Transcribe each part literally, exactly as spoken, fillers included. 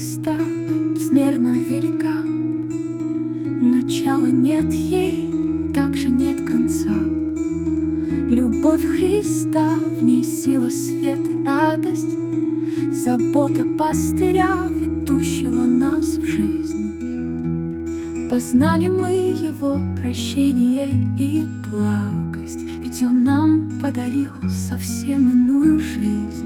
Христа безмерно велика, начала нет ей, также нет конца. Любовь Христа, в ней сила, свет, радость, забота пастыря, ведущего нас в жизнь. Познали мы Его прощение и благость, ведь Он нам подарил совсем иную жизнь.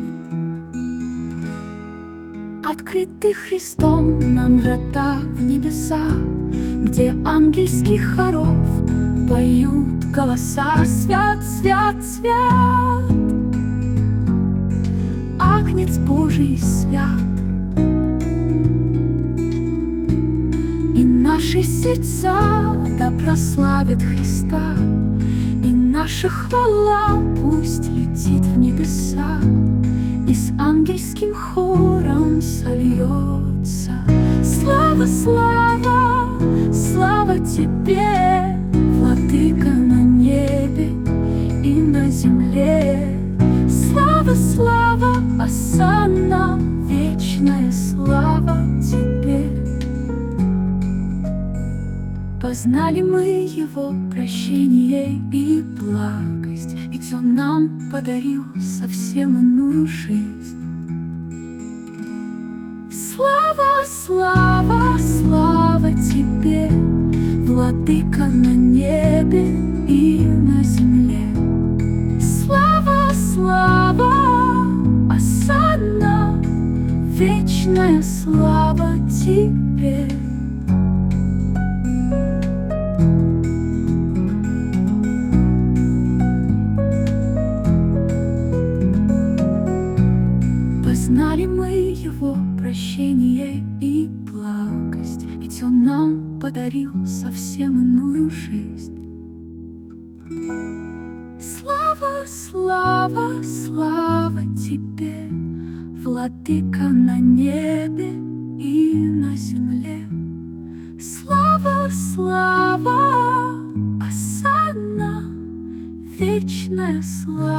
Открыты Христом нам врата в небеса, где ангельских хоров поют голоса: свят, свят, свят, Агнец Божий свят. И наши сердца да прославят Христа, и наша хвала пусть летит в небеса, и с ангельским хором сольется. Слава, слава, слава Тебе, Владыка на небе и на земле. Слава, слава, осанна, вечная слава Тебе. Познали мы Его прощение и благость, ведь Он нам подарил совсем иную жизнь. Слава, слава, слава Тебе, Владыка на небе и на земле. Слава, слава, осанна, вечная слава Тебе. Познали мы Его прощение и благость, ведь Он нам подарил совсем иную жизнь. Слава, слава, слава Тебе, Владыка на небе и на земле. Слава, слава, осанна, вечная слава